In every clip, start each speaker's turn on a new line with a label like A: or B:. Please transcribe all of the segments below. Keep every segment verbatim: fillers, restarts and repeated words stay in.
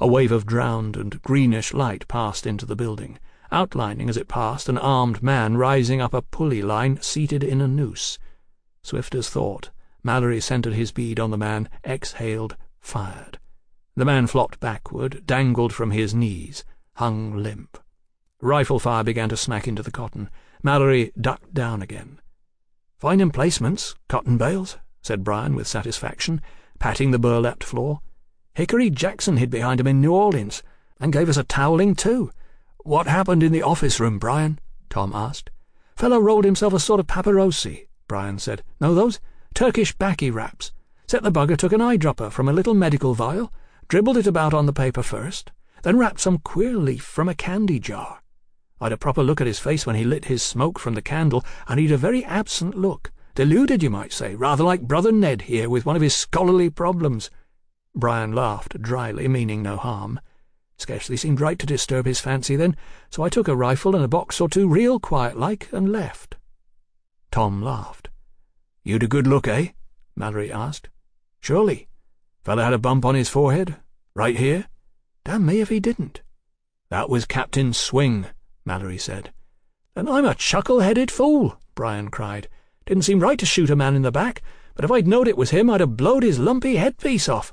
A: A wave of drowned and greenish light passed into the building, outlining as it passed an armed man rising up a pulley line seated in a noose. Swift as thought, Mallory centered his bead on the man, exhaled, fired. The man flopped backward, dangled from his knees, hung limp. Rifle fire began to smack into the cotton. Mallory ducked down again. "Fine emplacements, cotton bales," said Bryan with satisfaction, patting the burlapped floor. "Hickory Jackson hid behind 'em in New Orleans, and gave us a toweling too." "What happened in the office room, Bryan?" Tom asked. "Fellow rolled himself a sort of paparosi," Bryan said. "Know those? Turkish baccy wraps. Said the bugger took an eyedropper from a little medical vial, dribbled it about on the paper first, then wrapped some queer leaf from a candy jar. I'd a proper look at his face when he lit his smoke from the candle, and he'd a very absent look, deluded, you might say, rather like Brother Ned here with one of his scholarly problems." Bryan laughed dryly, meaning no harm. "Scarcely seemed right to disturb his fancy then, so I took a rifle and a box or two real quiet-like and left." Tom laughed. "You'd a good look, eh?" Mallory asked. "Surely. Fella had a bump on his forehead? Right here?" "Damn me if he didn't." "That was Captain Swing," Mallory said. "Then I'm a chuckle-headed fool," Bryan cried. "Didn't seem right to shoot a man in the back, but if I'd knowed it was him I'd have blowed his lumpy headpiece off."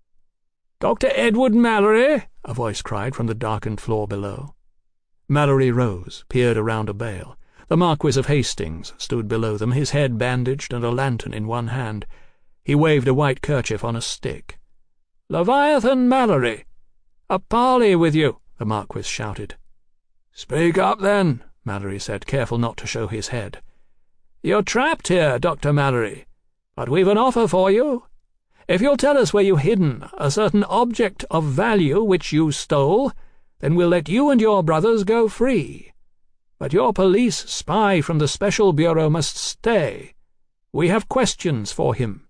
A: "Doctor Edward Mallory!" a voice cried from the darkened floor below. Mallory rose, peered around a bale. The Marquis of Hastings stood below them, his head bandaged and a lantern in one hand. He waved a white kerchief on a stick. "Leviathan Mallory! A parley with you!" the Marquis shouted. "Speak up, then," Mallory said, careful not to show his head. "You're trapped here, Doctor Mallory, but we've an offer for you. If you'll tell us where you've hidden a certain object of value which you stole, then we'll let you and your brothers go free. But your police spy from the Special Bureau must stay. We have questions for him."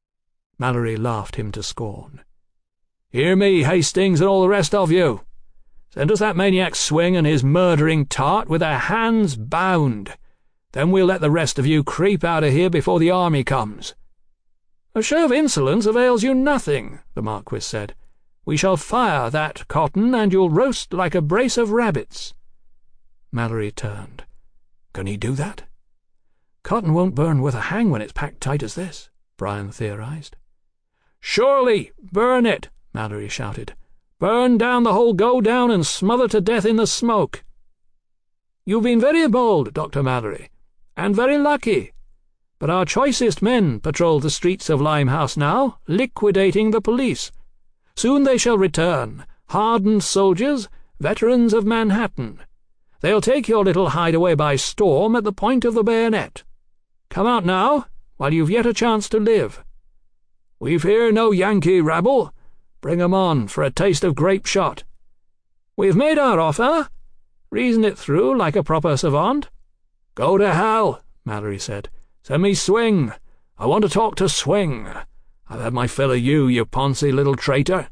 A: Mallory laughed him to scorn. "Hear me, Hastings, and all the rest of you. Send us that maniac Swing and his murdering tart with their hands bound. Then we'll let the rest of you creep out of here before the army comes." "A show of insolence avails you nothing," the Marquis said. "We shall fire that cotton, and you'll roast like a brace of rabbits." Mallory turned. "Can he do that?" "Cotton won't burn worth a hang when it's packed tight as this," Bryan theorized. "Surely, burn it!" Mallory shouted. "Burn down the whole go-down and smother to death in the smoke." "You've been very bold, Doctor Mallory, and very lucky. But our choicest men patrol the streets of Limehouse now, liquidating the police. Soon they shall return, hardened soldiers, veterans of Manhattan. They'll take your little hideaway by storm at the point of the bayonet. Come out now, while you've yet a chance to live. We've here no Yankee rabble. Bring 'em on for a taste of grape shot. We've made our offer. Reason it through like a proper savant." "Go to hell," Mallory said. "Send me Swing. I want to talk to Swing. I've had my fill of you, you poncy little traitor."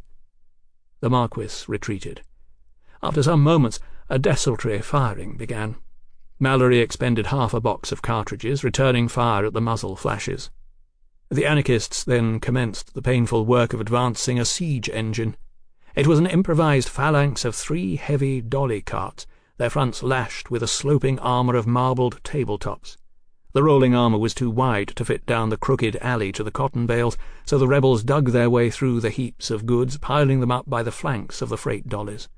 A: The Marquis retreated. After some moments, a desultory firing began. Mallory expended half a box of cartridges, returning fire at the muzzle flashes. The anarchists then commenced the painful work of advancing a siege engine. It was an improvised phalanx of three heavy dolly carts, their fronts lashed with a sloping armour of marbled tabletops. The rolling armour was too wide to fit down the crooked alley to the cotton bales, so the rebels dug their way through the heaps of goods, piling them up by the flanks of the freight dollies.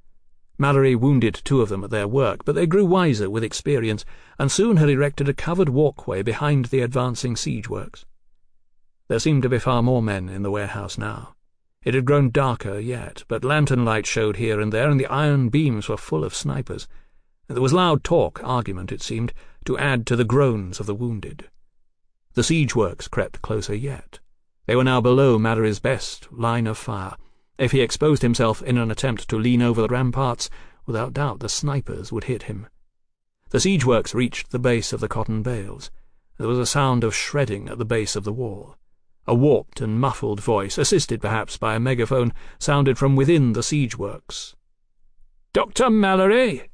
A: Mallory wounded two of them at their work, but they grew wiser with experience, and soon had erected a covered walkway behind the advancing siege works. There seemed to be far more men in the warehouse now. It had grown darker yet, but lantern lights showed here and there, and the iron beams were full of snipers. There was loud talk, argument, it seemed, to add to the groans of the wounded. The siege works crept closer yet. They were now below Mallory's best line of fire. If he exposed himself in an attempt to lean over the ramparts, without doubt the snipers would hit him. The siege works reached the base of the cotton bales. There was a sound of shredding at the base of the wall. A warped and muffled voice, assisted perhaps by a megaphone, sounded from within the siege works. "Doctor Mallory?"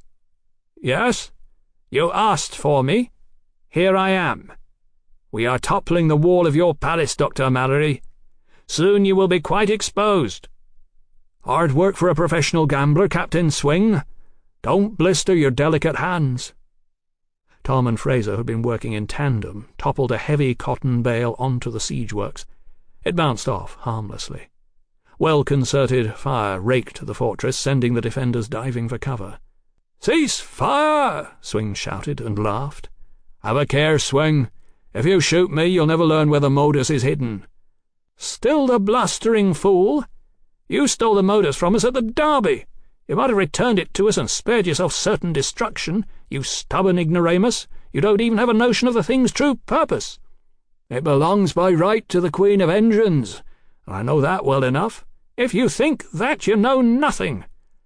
A: "Yes? You asked for me. Here I am. We are toppling the wall of your palace, Doctor Mallory. Soon you will be quite exposed." Hard work for a professional gambler, Captain Swing. Don't blister your delicate hands." Tom and Fraser, who had been working in tandem, toppled a heavy cotton bale onto the siege works. It bounced off harmlessly. Well-concerted fire raked the fortress, sending the defenders diving for cover. "Cease fire!" Swing shouted and laughed. "Have a care, Swing. If you shoot me, you'll never learn where the modus is hidden." "Still the blustering fool! You stole the modus from us at the Derby. You might have returned it to us and spared yourself certain destruction. You stubborn ignoramus, you don't even have a notion of the thing's true purpose." "It belongs by right to the Queen of Engines. I know that well enough." "If you think that, you know nothing."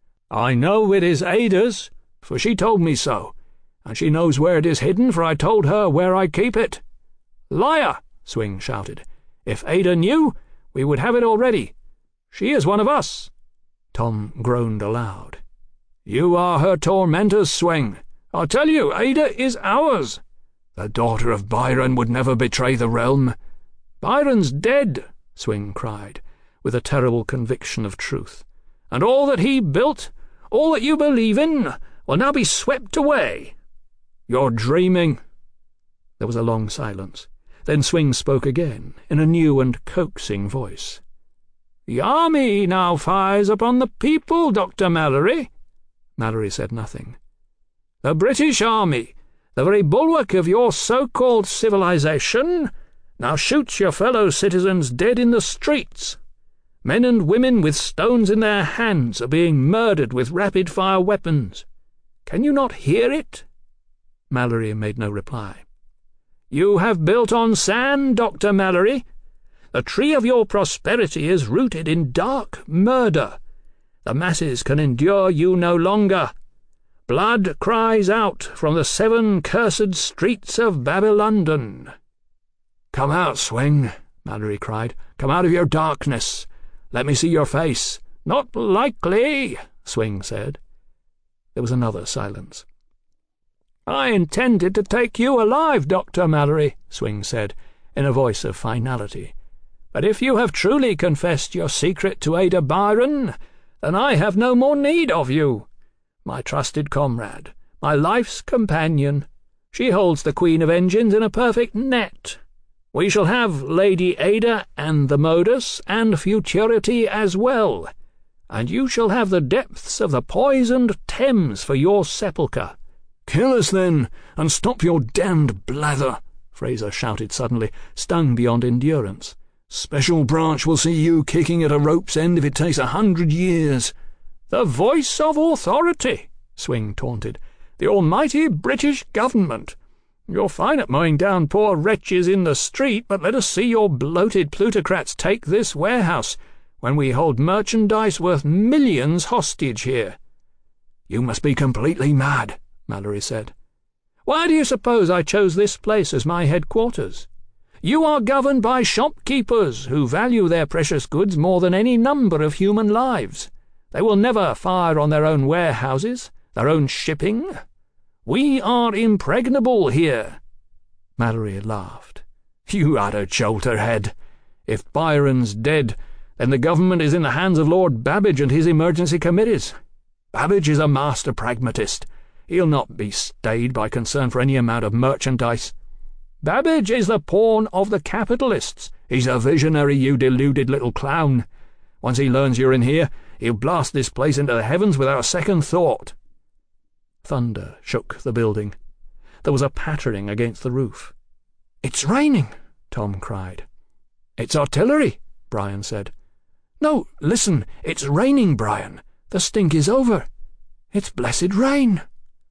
A: "I know it is Ada's, for she told me so, and she knows where it is hidden, for I told her where I keep it." "Liar!" Swing shouted. "If Ada knew, we would have it already. She is one of us." Tom groaned aloud. "You are her tormentors, Swing. I tell you, Ada is ours." "The daughter of Byron would never betray the realm." "Byron's dead," Swing cried, with a terrible conviction of truth. "And all that he built, all that you believe in, will now be swept away." "You're dreaming." There was a long silence. Then Swing spoke again, in a new and coaxing voice. "The army now fires upon the people, Doctor Mallory." Mallory said nothing. "The British army, the very bulwark of your so-called civilization, now shoots your fellow citizens dead in the streets. Men and women with stones in their hands are being murdered with rapid-fire weapons. Can you not hear it?" Mallory made no reply. "You have built on sand, Doctor Mallory. The tree of your prosperity is rooted in dark murder. The masses can endure you no longer. Blood cries out from the seven cursed streets of Babylondon." "Come out, Swing," Mallory cried. "Come out of your darkness. Let me see your face." "Not likely," Swing said. There was another silence. "I intended to take you alive, Doctor Mallory," Swing said, in a voice of finality. "But if you have truly confessed your secret to Ada Byron, then I have no more need of you. My trusted comrade, my life's companion, she holds the Queen of Engines in a perfect net. We shall have Lady Ada and the modus, and futurity as well, and you shall have the depths of the poisoned Thames for your sepulchre." "Kill us, then, and stop your damned blather," Fraser shouted suddenly, stung beyond endurance. "Special branch will see you kicking at a rope's end if it takes a hundred years." "The voice of authority," Swing taunted. "The almighty British government. You're fine at mowing down poor wretches in the street, but let us see your bloated plutocrats take this warehouse, when we hold merchandise worth millions hostage here." "You must be completely mad," Mallory said. "Why do you suppose I chose this place as my headquarters? You are governed by shopkeepers who value their precious goods more than any number of human lives. They will never fire on their own warehouses, their own shipping. We are impregnable here." Mallory laughed. "You utter jolterhead. If Byron's dead, then the government is in the hands of Lord Babbage and his emergency committees. Babbage is a master pragmatist. He'll not be stayed by concern for any amount of merchandise. Babbage is the pawn of the capitalists. He's a visionary, you deluded little clown. Once he learns you're in here, he'll blast this place into the heavens without a second thought." Thunder shook the building. There was a pattering against the roof. "It's raining," Tom cried. "It's artillery," Brian said. "No, listen, it's raining, Brian. The stink is over. It's blessed rain."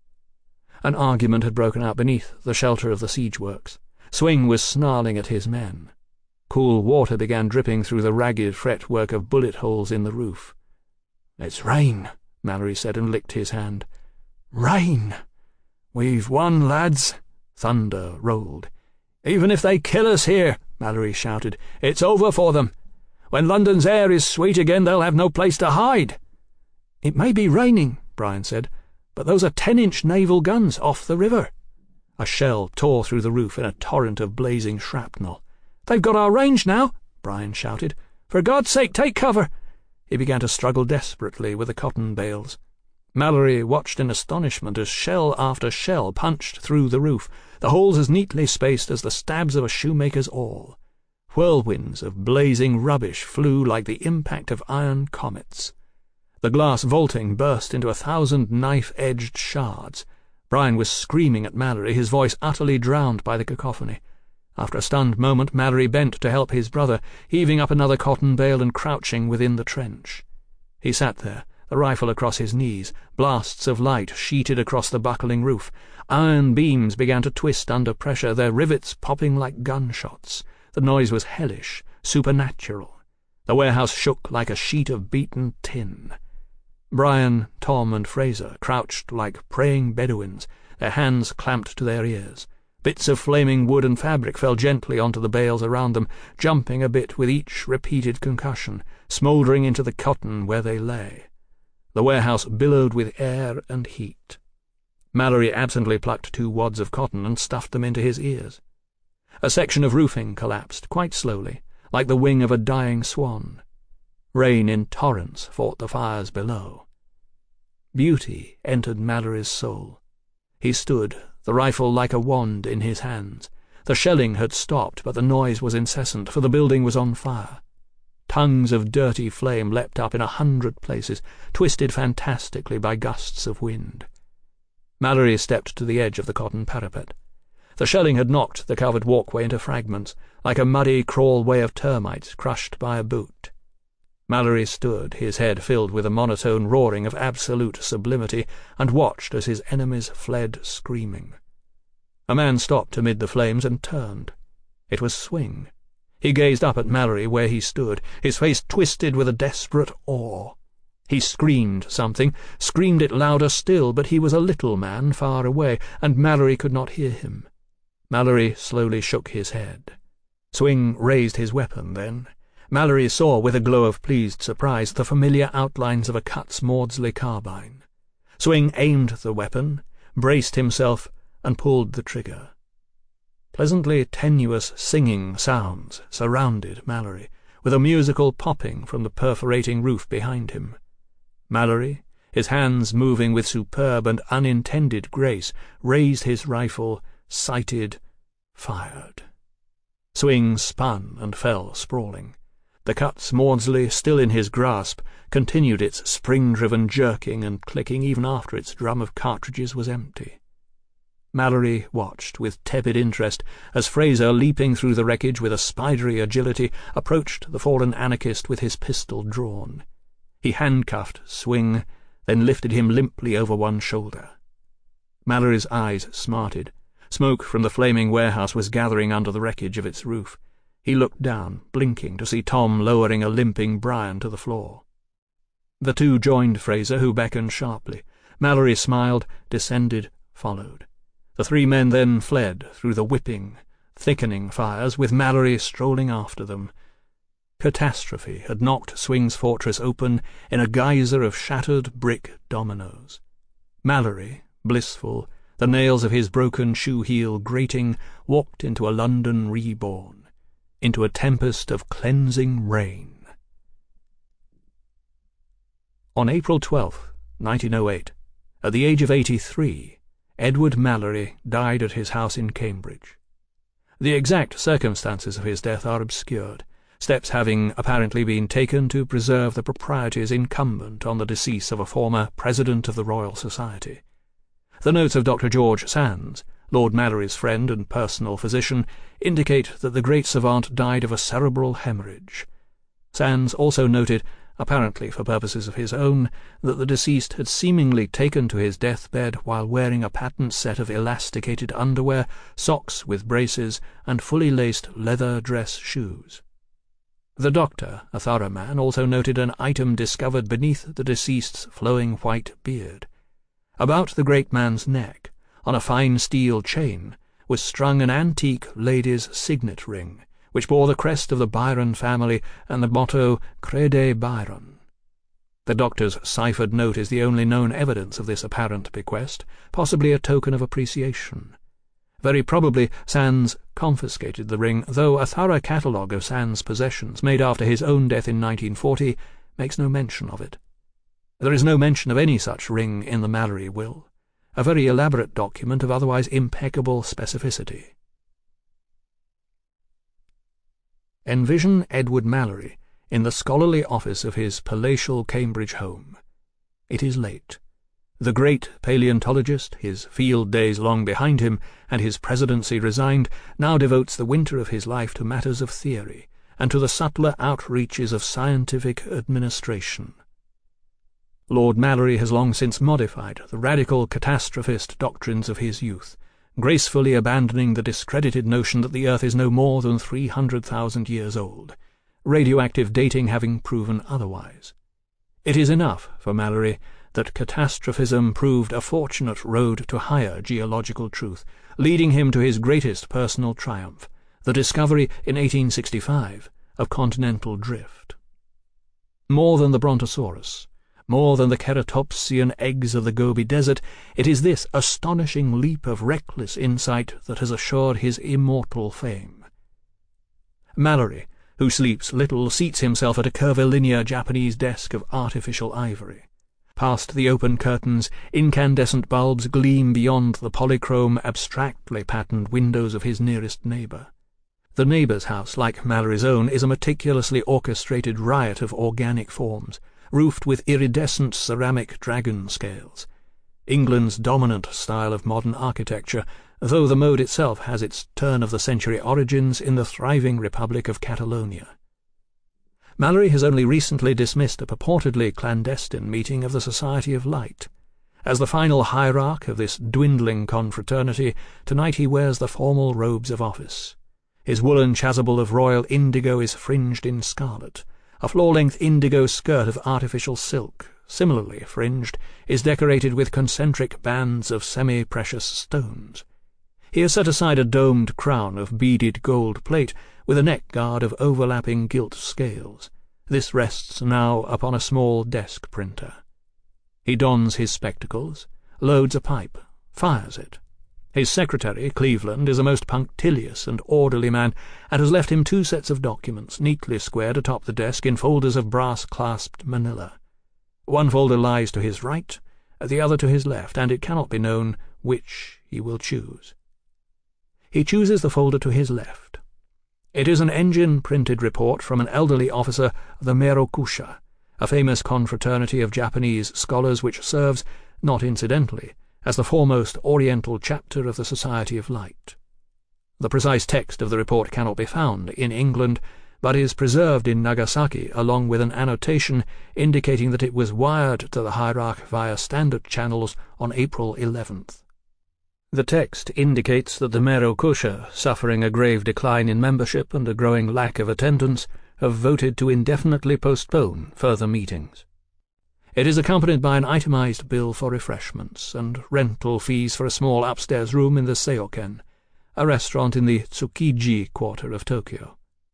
A: An argument had broken out beneath the shelter of the siege works. Swing was snarling at his men. Cool water began dripping through the ragged fretwork of bullet holes in the roof. "It's rain," Mallory said, and licked his hand. "Rain! We've won, lads." Thunder rolled. "Even if they kill us here," Mallory shouted, "it's over for them. When London's air is sweet again, they'll have no place to hide." "It may be raining," Brian said, "but those are ten-inch naval guns off the river." A shell tore through the roof in a torrent of blazing shrapnel. "They've got our range now," Brian shouted. "For God's sake, take cover. He began to struggle desperately with the cotton bales. Mallory watched in astonishment as shell after shell punched through the roof, the holes as neatly spaced as the stabs of a shoemaker's awl. Whirlwinds of blazing rubbish flew like the impact of iron comets. The glass vaulting burst into a thousand knife-edged shards. Brian was screaming at Mallory, his voice utterly drowned by the cacophony. After a stunned moment, Mallory bent to help his brother, heaving up another cotton bale and crouching within the trench. He sat there, the rifle across his knees, blasts of light sheeted across the buckling roof. Iron beams began to twist under pressure, their rivets popping like gunshots. The noise was hellish, supernatural. The warehouse shook like a sheet of beaten tin. Brian, Tom, and Fraser crouched like praying Bedouins, their hands clamped to their ears. Bits of flaming wood and fabric fell gently onto the bales around them, jumping a bit with each repeated concussion, smouldering into the cotton where they lay. The warehouse billowed with air and heat. Mallory absently plucked two wads of cotton and stuffed them into his ears. A section of roofing collapsed, quite slowly, like the wing of a dying swan. Rain in torrents fought the fires below. Beauty entered Mallory's soul. He stood, the rifle like a wand in his hands. The shelling had stopped, but the noise was incessant, for the building was on fire. Tongues of dirty flame leapt up in a hundred places, twisted fantastically by gusts of wind. Mallory stepped to the edge of the cotton parapet. The shelling had knocked the covered walkway into fragments, like a muddy crawl-way of termites crushed by a boot. Mallory stood, his head filled with a monotone roaring of absolute sublimity, and watched as his enemies fled screaming. A man stopped amid the flames and turned. It was Swing. He gazed up at Mallory where he stood, his face twisted with a desperate awe. He screamed something, screamed it louder still, but he was a little man far away, and Mallory could not hear him. Mallory slowly shook his head. Swing raised his weapon then. Mallory saw with a glow of pleased surprise the familiar outlines of a Cutts Maudsley carbine. Swing aimed the weapon, braced himself, and pulled the trigger. Pleasantly tenuous singing sounds surrounded Mallory, with a musical popping from the perforating roof behind him. Mallory, his hands moving with superb and unintended grace, raised his rifle, sighted, fired. Swing spun and fell sprawling. The Cutts Maudsley, still in his grasp, continued its spring-driven jerking and clicking even after its drum of cartridges was empty. Mallory watched with tepid interest as Fraser, leaping through the wreckage with a spidery agility, approached the fallen anarchist with his pistol drawn. He handcuffed Swing, then lifted him limply over one shoulder. Mallory's eyes smarted. Smoke from the flaming warehouse was gathering under the wreckage of its roof. He looked down, blinking, to see Tom lowering a limping Brian to the floor. The two joined Fraser, who beckoned sharply. Mallory smiled, descended, followed. The three men then fled through the whipping, thickening fires, with Mallory strolling after them. Catastrophe had knocked Swing's fortress open in a geyser of shattered brick dominoes. Mallory, blissful, the nails of his broken shoe heel grating, walked into a London reborn, into a tempest of cleansing rain. On April twelfth, nineteen oh eight, at the age of eighty-three, Edward Mallory died at his house in Cambridge. The exact circumstances of his death are obscured, steps having apparently been taken to preserve the proprieties incumbent on the decease of a former President of the Royal Society. The notes of Doctor George Sandys, Lord Mallory's friend and personal physician, indicate that the great savant died of a cerebral hemorrhage. Sandys also noted, apparently for purposes of his own, that the deceased had seemingly taken to his deathbed while wearing a patent set of elasticated underwear, socks with braces, and fully laced leather dress shoes. The doctor, a thorough man, also noted an item discovered beneath the deceased's flowing white beard. About the great man's neck, on a fine steel chain, was strung an antique lady's signet ring, which bore the crest of the Byron family and the motto Crede Byron. The doctor's ciphered note is the only known evidence of this apparent bequest, possibly a token of appreciation. Very probably Sandys confiscated the ring, though a thorough catalogue of Sandys' possessions, made after his own death in nineteen forty, makes no mention of it. There is no mention of any such ring in the Mallory will, a very elaborate document of otherwise impeccable specificity. Envision Edward Mallory in the scholarly office of his palatial Cambridge home. It is late. The great paleontologist, his field days long behind him, and his presidency resigned, now devotes the winter of his life to matters of theory, and to the subtler outreaches of scientific administration. Lord Mallory has long since modified the radical catastrophist doctrines of his youth, gracefully abandoning the discredited notion that the Earth is no more than three hundred thousand years old, radioactive dating having proven otherwise. It is enough for Mallory that catastrophism proved a fortunate road to higher geological truth, leading him to his greatest personal triumph, the discovery in eighteen sixty-five of continental drift. More than the Brontosaurus, more than the Ceratopsian eggs of the Gobi Desert, it is this astonishing leap of reckless insight that has assured his immortal fame. Mallory, who sleeps little, seats himself at a curvilinear Japanese desk of artificial ivory. Past the open curtains, incandescent bulbs gleam beyond the polychrome, abstractly patterned windows of his nearest neighbour. The neighbour's house, like Mallory's own, is a meticulously orchestrated riot of organic forms, roofed with iridescent ceramic dragon scales. England's dominant style of modern architecture, though the mode itself has its turn-of-the-century origins in the thriving Republic of Catalonia. Mallory has only recently dismissed a purportedly clandestine meeting of the Society of Light. As the final hierarch of this dwindling confraternity, tonight he wears the formal robes of office. His woolen chasuble of royal indigo is fringed in scarlet. A floor-length indigo skirt of artificial silk, similarly fringed, is decorated with concentric bands of semi-precious stones. He has set aside a domed crown of beaded gold plate with a neck-guard of overlapping gilt scales. This rests now upon a small desk printer. He dons his spectacles, loads a pipe, fires it. His secretary, Cleveland, is a most punctilious and orderly man, and has left him two sets of documents neatly squared atop the desk in folders of brass-clasped manila. One folder lies to his right, the other to his left, and it cannot be known which he will choose. He chooses the folder to his left. It is an engine-printed report from an elderly officer of the Merokusha, a famous confraternity of Japanese scholars which serves, not incidentally, as the foremost Oriental chapter of the Society of Light. The precise text of the report cannot be found in England, but is preserved in Nagasaki along with an annotation indicating that it was wired to the hierarch via standard channels on April eleventh. The text indicates that the Merokusha, suffering a grave decline in membership and a growing lack of attendance, have voted to indefinitely postpone further meetings. It is accompanied by an itemized bill for refreshments and rental fees for a small upstairs room in the Seoken, a restaurant in the Tsukiji quarter of Tokyo.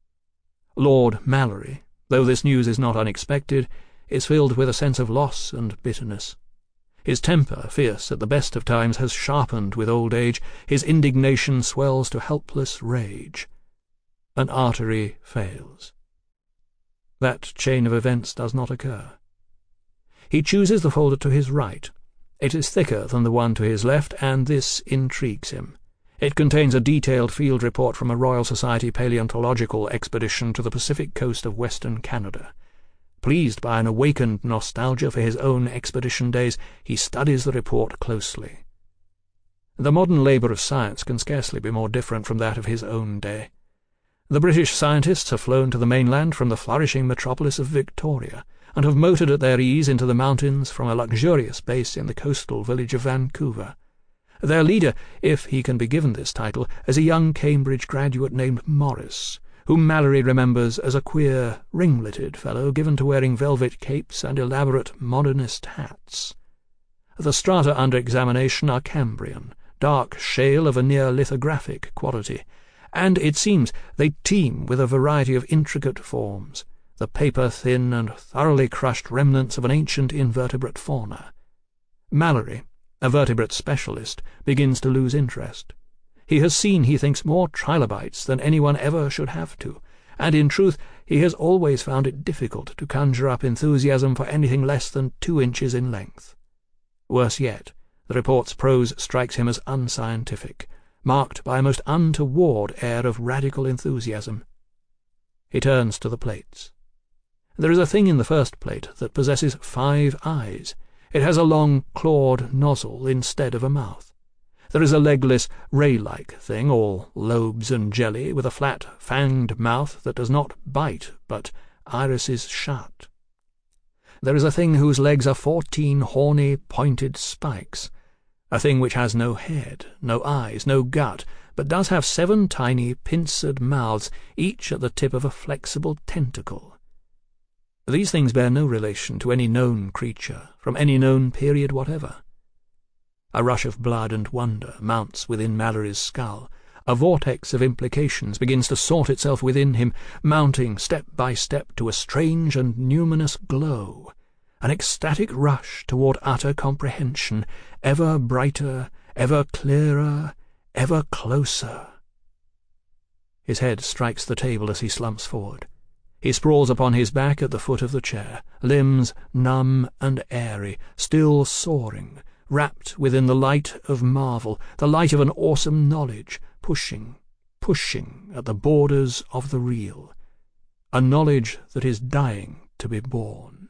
A: Lord Mallory, though this news is not unexpected, is filled with a sense of loss and bitterness. His temper, fierce at the best of times, has sharpened with old age. His indignation swells to helpless rage. An artery fails. That chain of events does not occur. He chooses the folder to his right. It is thicker than the one to his left, and this intrigues him. It contains a detailed field report from a Royal Society paleontological expedition to the Pacific coast of Western Canada. Pleased by an awakened nostalgia for his own expedition days, he studies the report closely. The modern labour of science can scarcely be more different from that of his own day. The British scientists have flown to the mainland from the flourishing metropolis of Victoria, and have motored at their ease into the mountains from a luxurious base in the coastal village of Vancouver. Their leader, if he can be given this title, is a young Cambridge graduate named Morris, whom Mallory remembers as a queer, ringleted fellow given to wearing velvet capes and elaborate modernist hats. The strata under examination are Cambrian, dark shale of a near-lithographic quality, and, it seems, they teem with a variety of intricate forms, the paper-thin and thoroughly crushed remnants of an ancient invertebrate fauna. Mallory, a vertebrate specialist, begins to lose interest. He has seen, he thinks, more trilobites than anyone ever should have to, and in truth he has always found it difficult to conjure up enthusiasm for anything less than two inches in length. Worse yet, the report's prose strikes him as unscientific, marked by a most untoward air of radical enthusiasm. He turns to the plates. There is a thing in the first plate that possesses five eyes. It has a long clawed nozzle instead of a mouth. There is a legless, ray-like thing, all lobes and jelly, with a flat, fanged mouth that does not bite, but irises shut. There is a thing whose legs are fourteen horny, pointed spikes, a thing which has no head, no eyes, no gut, but does have seven tiny, pincered mouths, each at the tip of a flexible tentacle. These things bear no relation to any known creature, from any known period whatever. A rush of blood and wonder mounts within Mallory's skull. A vortex of implications begins to sort itself within him, mounting step by step to a strange and numinous glow, an ecstatic rush toward utter comprehension, ever brighter, ever clearer, ever closer. His head strikes the table as he slumps forward. He sprawls upon his back at the foot of the chair, limbs numb and airy, still soaring, wrapped within the light of marvel, the light of an awesome knowledge, pushing, pushing at the borders of the real, a knowledge that is dying to be born.